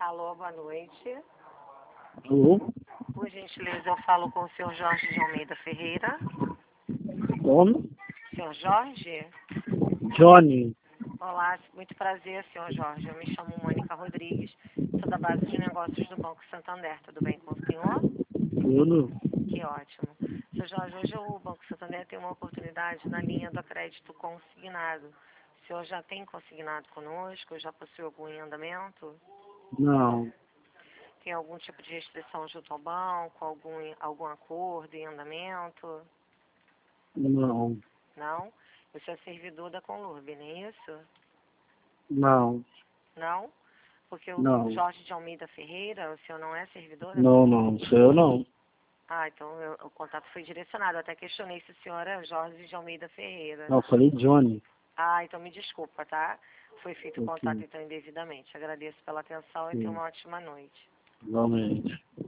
Alô, boa noite. Alô? Por gentileza, eu falo com o senhor Jorge de Almeida Ferreira. Como? Senhor Jorge? Johnny. Olá, muito prazer, senhor Jorge. Eu me chamo Mônica Rodrigues, sou da base de negócios do Banco Santander. Tudo bem com o senhor? Tudo? Que ótimo. Senhor Jorge, hoje o Banco Santander tem uma oportunidade na linha do crédito consignado. O senhor já tem consignado conosco? Já possui algum em andamento? Não. Tem algum tipo de restrição junto ao banco? Algum acordo em andamento? Não. Não? Você é servidor da Conlurb, não é isso? Não. Não? Porque o Não. Jorge de Almeida Ferreira, o senhor não é servidor da Não, Conlurb? não. Sou eu não. Ah, então o contato foi direcionado. Eu até questionei se o senhor é Jorge de Almeida Ferreira. Não, eu falei Johnny. Ah, então me desculpa, tá? Foi feito o contato Ok. então indevidamente. Agradeço pela atenção e tenha Sim. uma ótima noite. Igualmente.